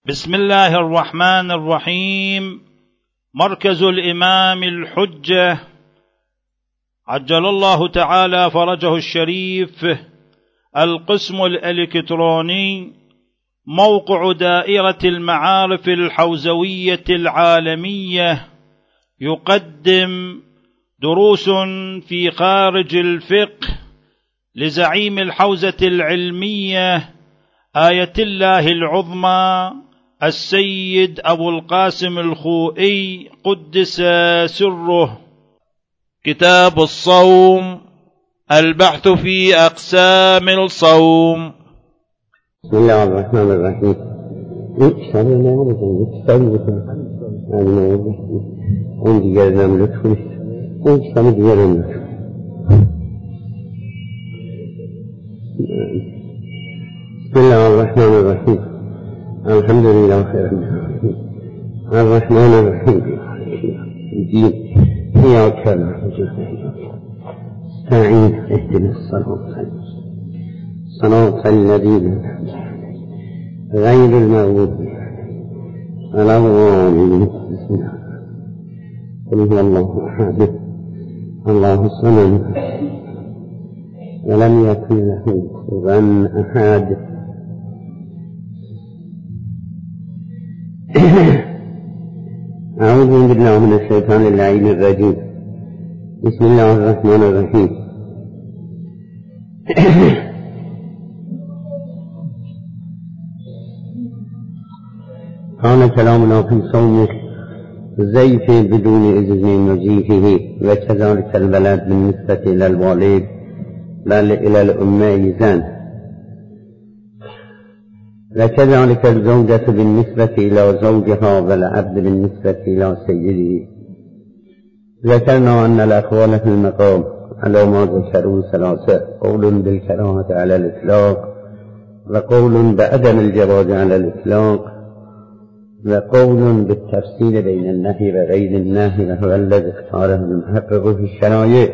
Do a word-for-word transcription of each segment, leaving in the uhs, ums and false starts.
بسم الله الرحمن الرحيم. مركز الإمام الحجة عجل الله تعالى فرجه الشريف، القسم الإلكتروني، موقع دائرة المعارف الحوزوية العالمية، يقدم دروس في خارج الفقه لزعيم الحوزة العلمية آية الله العظمى السيد أبو القاسم الخوئي قدس سره. كتاب الصوم، البحث في أقسام الصوم. بسم الله الرحمن الرحيم. اون دیگر نملک کنید، اون کتاب دیگر نملک. بسم الله الرحمن الرحيم. الحمد لله خير الرحمن الرحيم. الدين إياك نعبد استعين اهدنا الصراط صراط الذين غير المغضوب ولا الضالين. بسم الله. قل هو الله أحد الله الصمد ولم يكن له كفوا أحد. أعوذ بالله من الشيطان اللعين الرجيم. بسم الله الرحمن الرحيم. كان كلامنا في صوم الزيف بدون إذن مجيئه، وكذلك الولد بالنسبة إلى الوالد بل إلى الأمة إذن، وكذلك الزوجة بالنسبة إلى زوجها والعبد بالنسبة إلى سيده. ذكرنا أن الأقوال في المقام على ما ذكروا ثلاثة: قول بالكراهة على الإطلاق، وقول بعدم الجواز على الإطلاق، وقول بالتفصيل بين النهي وغير النهي، وهو الذي اختاره المحقق في الشرائع.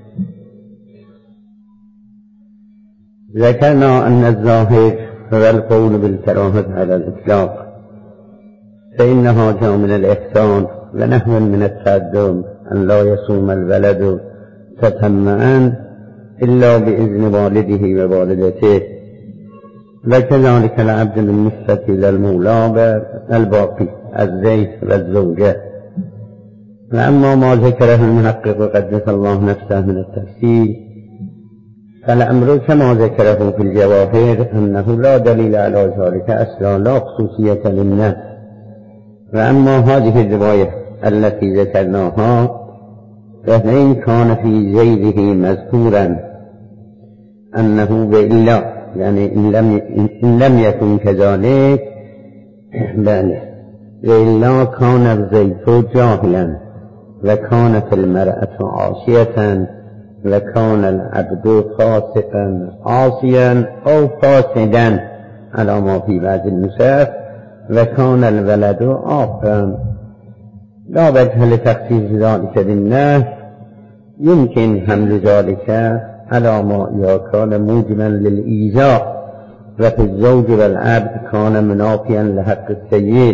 ذكرنا أن الظاهر هو القول بالكراهة على الإطلاق، فإنها جاء من الإحسان ونحو من التقدم أن لا يصوم الولد تتمعا إلا بإذن والده ووالدته، وكذلك العبد بالنسبة إلى المولى الباقي الزيت والزوجة. وأما ما ذكره المحقق قدس الله نفسه من التفسير فالأمر كما ذكره في الجواهر أنه لا دليل على ذلك أصلا، لا خصوصية للناس. وأما هذه الرواية التي ذكرناها فإن كان في زيده مذكورا أنه بإلا، يعني إن لم, إن لم يكن كذلك بل بإلا كان الزيت جاهلا، وكانت المرأة عاصية، وكان العبد فاسقا عاصيا أو فاسدا على ما في بعض النسخ، وكان الولد عاقا. لا وجه لتخصيص ذلك بالنهي، يمكن حمل ذلك على ما إذا كان موجبا للإيذاء، وفي الزوج والعبد كان منافيا لحق السيد،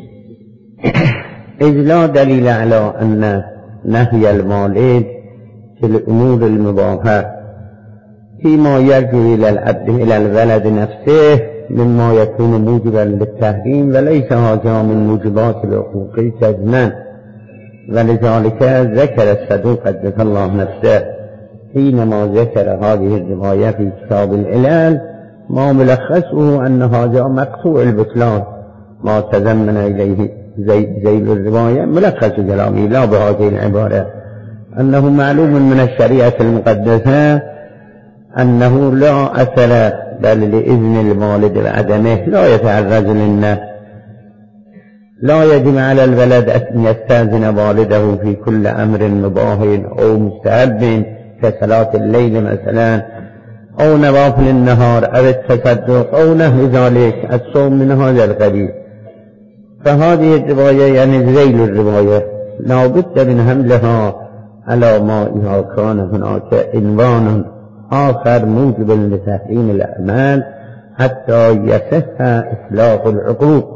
إذ لا دليل على أن نهي المالد في الأمور المباحة فيما يرجو إلى العبد إلى الولد نفسه مما يكون موجبا للتحريم، وليس هذا من موجبات الحقوق جزما. ولذلك ذكر الصدوق قدس الله نفسه حينما ذكر هذه الرواية في كتاب العلل ما ملخصه أن هذا مقطوع البطلان، ما تضمن إليه ذيل الرواية ملخص كلامه لا بهذه العبارة، أنه معلوم من الشريعة المقدسة أنه لا أثر بل لإذن الوالد وعدمه لا يتعرض للنهي. لا يجب على الولد أن يستأذن والده في كل أمر مباح أو مستحب كصلاة الليل مثلا، أو نوافل النهار أو التصدق أو نحو ذلك الصوم من هذا القبيل. فهذه الرواية يعني ذيل الرواية لا بد من حملها على ما إذا كان هناك عنوان آخر موجب لتحريم الأعمال حتى يصح إصلاح العقوق.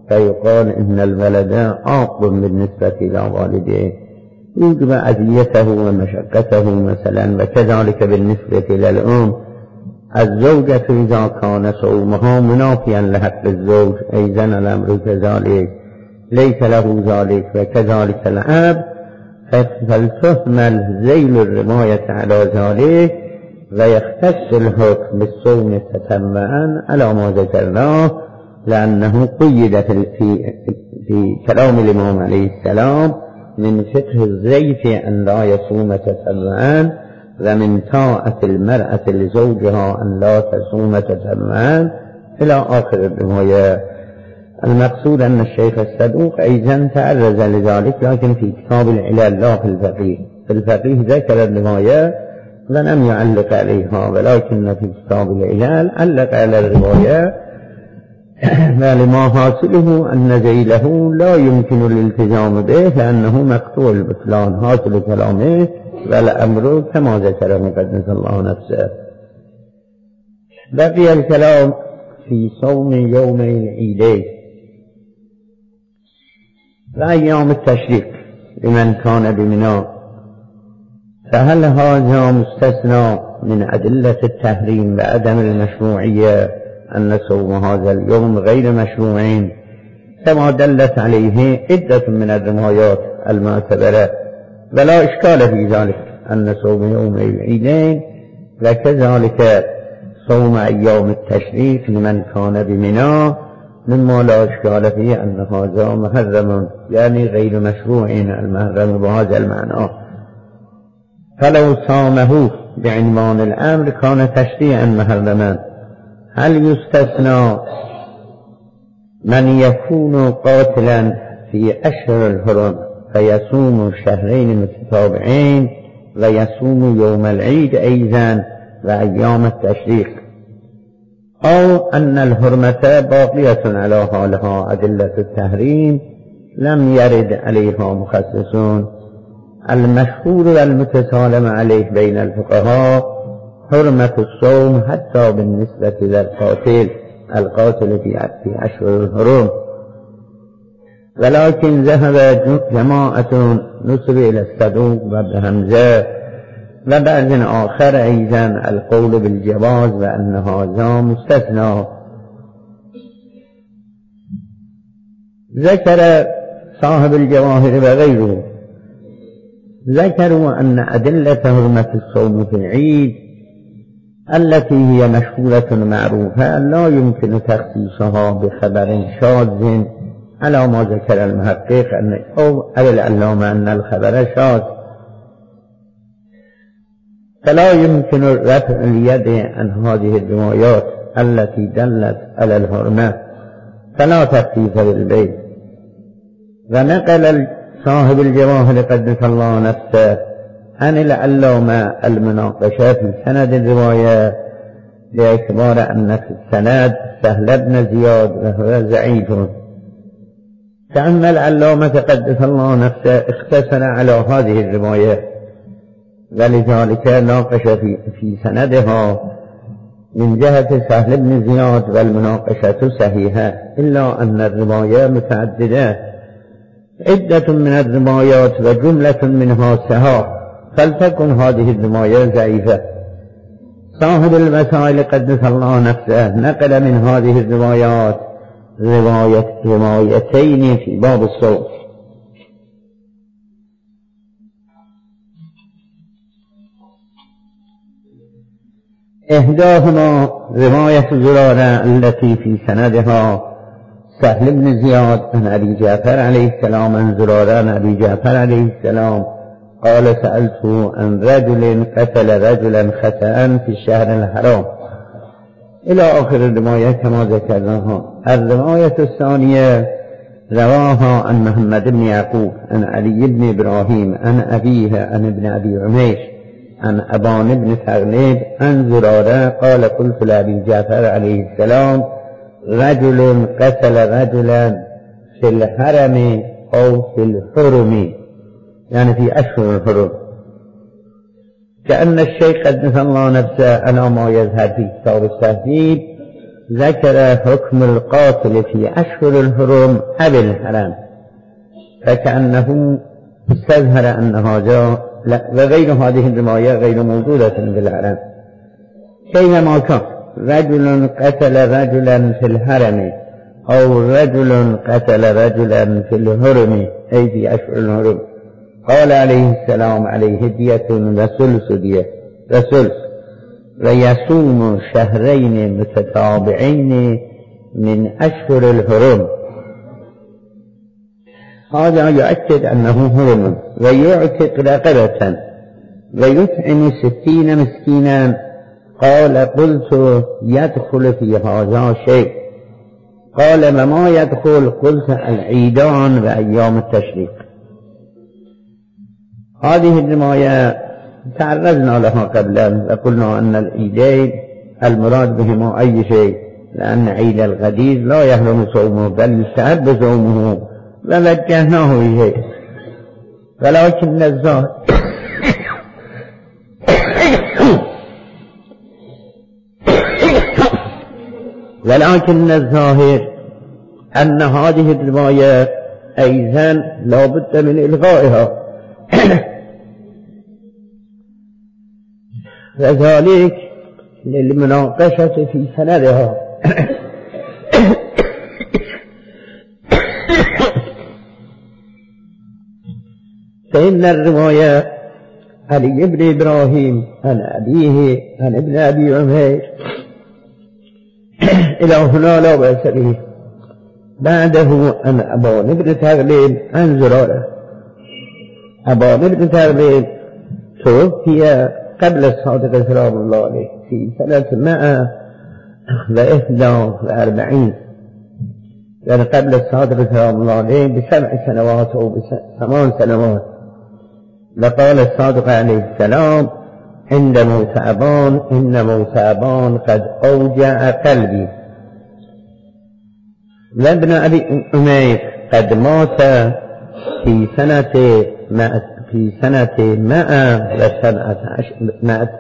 فيقال إن الولد عاق بالنسبة إلى والده يوجب أذيته ومشقته مثلا. وكذلك بالنسبة إلى الأم الزوجة إذا كان صومها منافيا لحق الزوج أيضا الأمر كذلك ليس له ذلك. وكذلك الأب فلتحمل ذيل الرواية على ذلك ويختص الحكم بالصوم تتبعا على ما ذكرناه، لأنه قيد في, في كلام الإمام عليه السلام من فقه الزيف أن لا يصوم تتبعا، ومن طاعة المرأة لزوجها أن لا تصوم تتبعا إلى آخر الرواية. المقصود أن الشيخ الصدوق أيضا تعرض لذلك، لكن في كتاب العلل لا في الفقيه. في الفقيه ذكر الرواية ولم يعلق عليها، ولكن في كتاب العلل علق على الرواية لما حاصله أن ذيله لا يمكن الالتزام به لأنه مقطوع البطلان. حاصل كلامه والأمر كما ذكره قدس الله نفسه. بقي الكلام في صوم يومي العيدين وأيام التشريق لمن كان بمنى، فهل هذا مستثنى من أدلة التحريم وعدم المشروعية أن صوم هذا اليوم غير مشروعين كما دلت عليه عدة من الروايات المعتبرة؟ ولا إشكال في ذلك أن صوم يوم العيدين وكذلك صوم أيام التشريق لمن كان بمنى مما لا إشكال فيه أن هذا محرم يعني غير مشروعين، المحرم بهذا المعنى. فلو صامه بعنوان الأمر كان تشريعا محرما. هل يستثنى من يكون قاتلا في أشهر الحرم فيصوم شهرين متتابعين ويصوم يوم العيد أيضا وأيام التشريق، أو أن الحرمة باقية على حالها؟ أدلة التحريم لم يرد عليها مخصصون. المشهور والمتسالم عليه بين الفقهاء حرمة الصوم حتى بالنسبة للقاتل القاتل في أشهر الحرم، ولكن ذهب جماعة نسب إلى الصدوق وابن حمزة وبعض آخر أيضا القول بالجواز وأن هذا مستثنى. ذكر صاحب الجواهر وغيره ذكروا أن أدلة حرمة الصوم في العيد التي هي مشهورة معروفة لا يمكن تخصيصها بخبر شاذ على ما ذكر المحقق أن أو العلامة أن الخبر شاذ، فلا يمكن رفع اليد عن هذه الروايات التي دلت على الحرمة، فلا تخفيف بالبيت. ونقل صاحب الجواهر قدس الله نفسه عن العلامة المناقشة في سند الرواية باعتبار أن في السند سهل بن زياد وهو ضعيف، كأن العلامة قدس الله نفسه اختصر على هذه الرواية، ولذلك ناقش في, في سندها من جهة سهل بن زياد والمناقشة صحيحة، إلا أن الرواية متعددة، عدة من الروايات وجملة منها صحاح، فلتكن هذه الرواية ضعيفة. صاحب المسائل قدس الله نفسه نقل من هذه الروايات رواية روايتين في باب الصوم. إحداهما رواية زرارة التي في سندها سهل بن زياد عن أبي جعفر عليه السلام عن زرارة عن أبي جعفر عليه السلام قال سألت عن رجل قتل رجلا خطأ في الشهر الحرام إلى آخر الرواية كما ذكرناها. الرواية الثانية رواها عن محمد بن يعقوب عن علي بن إبراهيم عن أبيه عن ابن أبي عميش عن أبان بن تغلب عن زرارة قال قلت لأبي جعفر عليه السلام رجل قتل رجلا في الحرم أو في الحرم، يعني في أشهر الحرم، كأن الشيخ قدس الله نفسه على ما يظهر في كتاب التهذيب ذكر حكم القاتل في أشهر الحرم أو الحرم، فكأنه استظهر أن هذا وغير هذه الرواية غير موجودة في الحرم. كيفما كان رجل قتل رجلا في الحرم أو رجل قتل رجلا في الحرم أي في أشهر الحرم، قال عليه السلام عليه دية وثلث دية وثلث، ويصوم شهرين متتابعين من أشهر الحرم. هذا يؤكد أنه حرم، ويعتق رقبة ويطعم ستين مسكينا. قال قلت يدخل في هذا شيء، قال وما يدخل؟ قلت العيدان وأيام التشريق. هذه الرواية تعرضنا لها قبلا وقلنا أن العيدين المراد بهما أي شيء، لأن عيد الغدير لا يحرم صومه بل يستحب صومه ووجهناه إليه، ولكن الظاهر ولكن الظاهر أن هذه الرواية أيضا لا بد من إلغائها، وذلك للمناقشة في سندها. فإن الرواية علي بن إبراهيم عن أبيه عن ابن أبي عمير إلى هنا لا بأس به. بعده أن أبان بن تغليب عن زرارة. أبان بن تغليب توفي قبل الصادق سلام الله عليه في سنة مائة وإحدى وأربعين، يعني قبل الصادق سلام الله عليه بسبع سنوات أو بثمان سنوات. لقال الصادق عليه السلام عند موت أبان إن موت أبان قد أوجع قلبي. وابن أبي عمير قد مات في سنة في سنة مائة وسبعة عشر مائة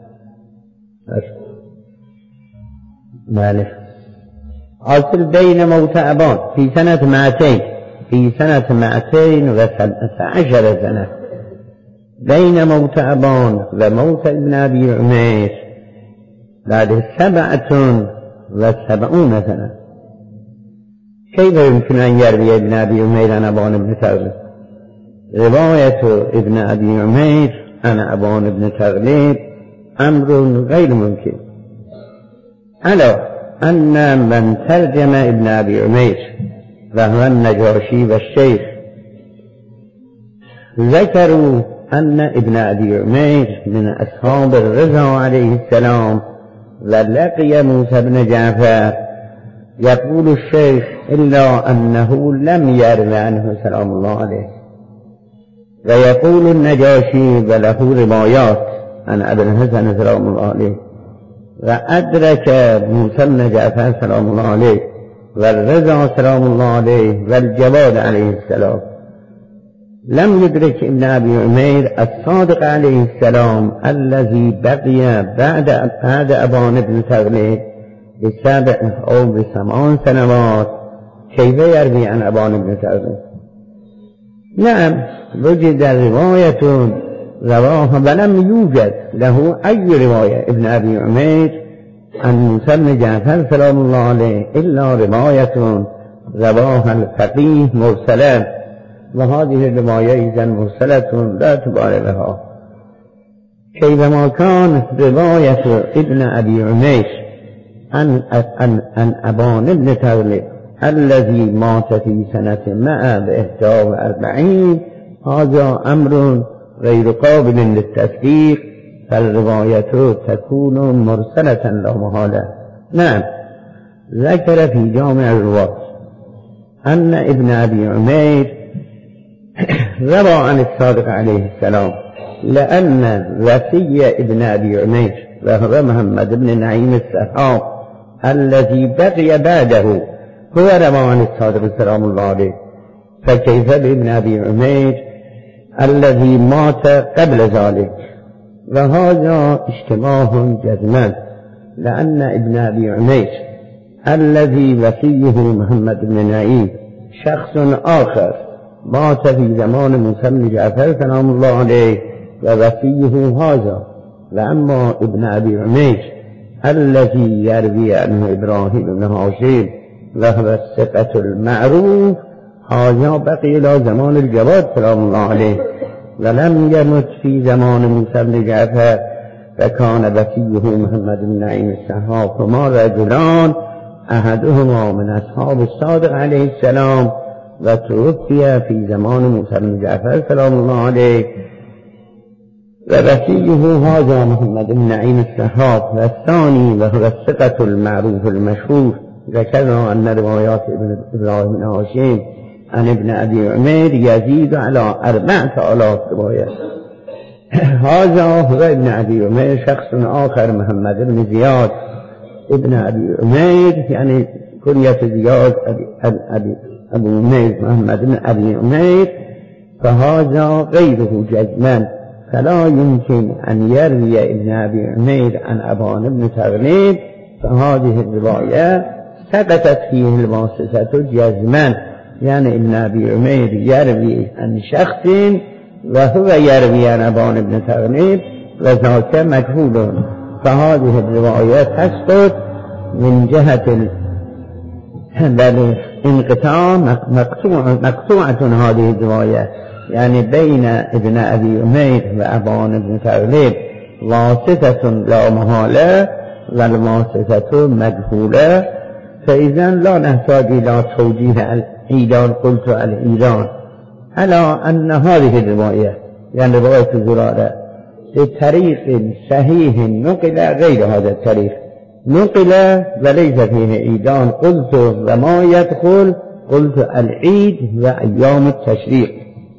مالك عاصل بين موت أبان في سنة مائتين في سنة مائتين وسبعة عشر سنة بين موت أبان وموت ابن أبي عمير بعد سبعة وسبعون سنة. كيف يمكن أن يروي ابن أبي عمير عن أبان بن تغليب؟ رواية ابن أبي عمير عن أبان بن تغليب أمر غير ممكن، على أن من ترجم ابن أبي عمير وهو النجاشي والشيخ ذكروا أن ابن أبي عمير من أصحاب الرضا عليه السلام ولقي موسى بن جعفر. يقول الشيخ إلا أنه لم يروي عنه سلام الله عليه. ويقول النجاشي وله روايات عن أبي الحسن سلام الله عليه وأدرك موسى بن جعفر سلام الله عليه والرضا سلام الله عليه والجواد عليه السلام. لم يدرك ابن أبي عمير الصادق عليه السلام الذي بقي بعد بعد أبان بن تغليب بسبع أو بثمان سنوات. كيف يروي عن أبان بن تغليب؟ نعم وجد رواية رواها ولم يوجد له أي رواية ابن أبي عمير عن موسى بن جعفر سلام الله عليه إلا رواية رواها الفقيه مرسلا، وهذه الرواية إذن مرسلة لا تبال لها. كيفما كان رواية ابن أبي عمير عن, عن, عن أبان بن تغليب الذي مات في سنة مائة وإحدى وأربعين هذا أمر غير قابل للتصديق، فالرواية تكون مرسلة لا محالة. نعم ذكر في جامع الرواة أن ابن أبي عمير روى عن الصادق عليه السلام لأن وصي ابن أبي عمير وهو محمد بن نعيم السحاب الذي بقي بعده هو روى عن الصادق سلام الله عليه، فكيف بابن أبي عمير الذي مات قبل ذلك؟ وهذا اشتباه جزما، لأن ابن أبي عمير الذي وفيه محمد بن نعيم شخص آخر مات في زمان موسى بن جعفر سلام الله عليه ووفيه هذا. وأما ابن أبي عميش الذي يروي عنه إبراهيم بن هاشم وهو الثقة المعروف هذا بقي إلى زمان الجواد سلام الله عليه ولم يمت في زمان موسى بن جعفر فكان وفيه محمد بن نعيم السحاف. وما رجلان أحدهما من أصحاب الصادق عليه السلام وتوفي في زمان موسى بن جعفر سلام الله عليه ووفيه هذا محمد بن نعيم السحاف. والثاني وهو الثقة المعروف المشهور ذكرنا أن روايات ابن إبراهيم بن هاشم عن ابن أبي عمير يزيد على أربعة آلاف رواية. هذا هو ابن أبي عمير. شخص آخر محمد بن زياد ابن أبي عمير يعني كنية زياد أبي, أبي, أبو عمير محمد بن أبي عمير فهذا غيره جزما فلا يمكن أن يروي ابن أبي عمير عن أبان بن تغليب فهذه الرواية ثبتت فيه الواسطة جزما يعني ابن أبي عمير يروي عن شخص وهو يروي عن أبان بن تغليب وذاك مجهول فهذه الرواية تسقط من جهة الانقطاع مقطوعة هذه الرواية يعني بين ابن أبي عمير وأبان بن تغليب واسطة لا محالة والواسطة مجهولة فإذا لا نحتاج إلى توجيه العيدان. قلت العيدان على أن هذه الرواية يعني رواية زرارة بطريق صحيح نقل غير هذا الطريق نقل وليس فيه عيدان. قلت وما يدخل قلت العيد وأيام التشريق.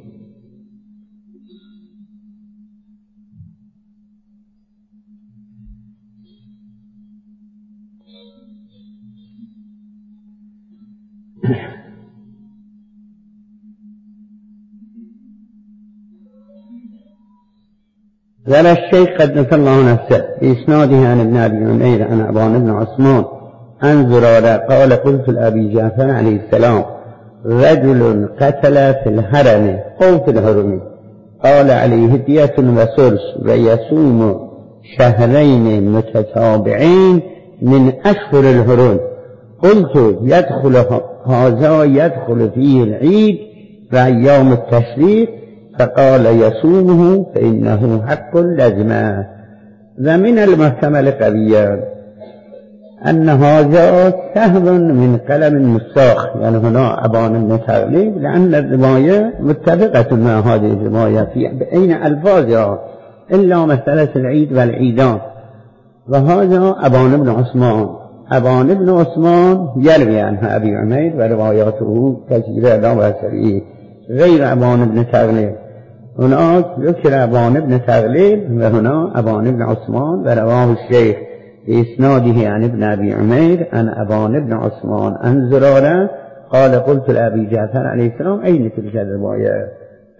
ولا الشيخ قدس الله نفسه بإسناده عن ابن أبي عمير عن أبان بن عثمان عن زرارة قال قلت لأبي جعفر عليه السلام رجل قتل في الحرم أو في الحرم قال عليه دية وسرس ويصوم شهرين متتابعين من أشهر الحرم. قلت يدخل هذا يدخل فيه العيد وأيام التشريق فقال يصومه فإنه حق لازمه. ومن المحتمل قويا أن هذا سهم من قلم مستاخ يعني هنا أبان بن تغليب لأن الرواية متفقة مع هذه الرواية في بين ألفاظها إلا مسألة العيد والعيدان. وهذا أبان بن عثمان أبان بن عثمان يروي عنها أبي عمير ورواياته كثيرة لا بأس به غير أبان بن تغليب. هناك ذكر أبان بن تغليب وهنا أبان بن عثمان ورواه الشيخ بإسناده عن ابن أبي عمير عن أبان بن عثمان عن زرارة قال قلت لأبي جعفر عليه السلام أين تلك الرواية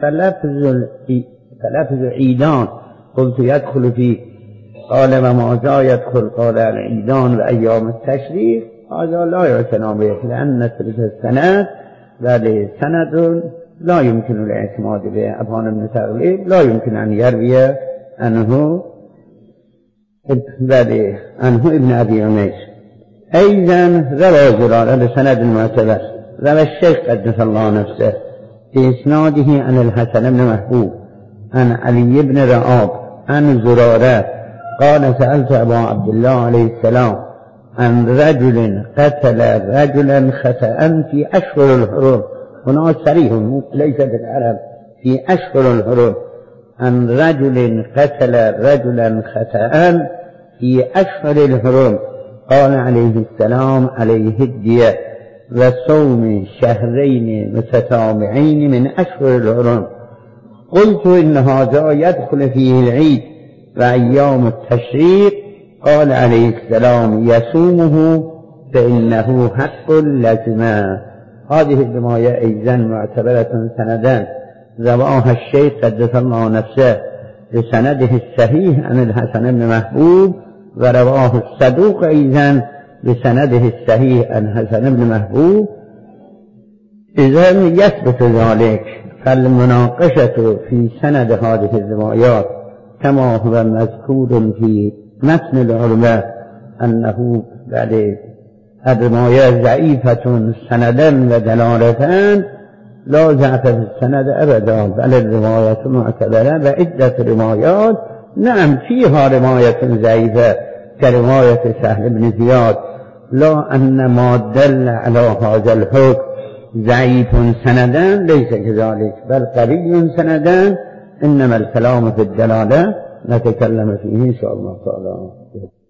فلفظ عيدان قلت يدخل فيه قال وماذا يدخل قال العيدان وأيام التشريق هذا لا يعتنى به لأن تلك السند ذلك سند لا يمكن الاعتماد به. أبان بن تغليب لا يمكن أن يروي عنه ذلك عنه ابن أبي عمير. أيضا روى زرارة بسند معتبر روى الشيخ قدس الله نفسه في إسناده عن الحسن بن محبوب عن علي بن رعاب عن زرارة قال سألت أبا عبد الله عليه السلام عن رجل قتل رجلا خطأ في أشهر الحرم. هنا صريح ليس بالعرب في أشهر الحرم عن رجل قتل رجلا خطأ في أشهر الحرم قال عليه السلام عليه الدية وصوم شهرين متتابعين من أشهر الحرم. قلت إن هذا يدخل فيه العيد وأيام التشريق قال عليه السلام يصومه فإنه حق لازمه. هذه الرواية أيضا معتبرة سندان رواها الشيخ قدس الله نفسه بسنده الصحيح عن الحسن بن محبوب ورواه الصدوق أيضا بسنده الصحيح عن حسن بن محبوب إذا يثبت ذلك فالمناقشة في سند هذه الروايات كما هو مذكور في متن العلماء أنه بعد الروايات ضعيفة سندا ودلالة لا ضعف في السند أبدا، بل الروايات معتبرة وعدة روايات نعم فيها رواية ضعيفة كرواية سهل بن زياد، لا أن ما دل على هذا الحكم ضعيف سندا ليس كذلك بل قوي سندا، إنما الكلام في الدلالة نتكلم فيه إن شاء الله تعالى.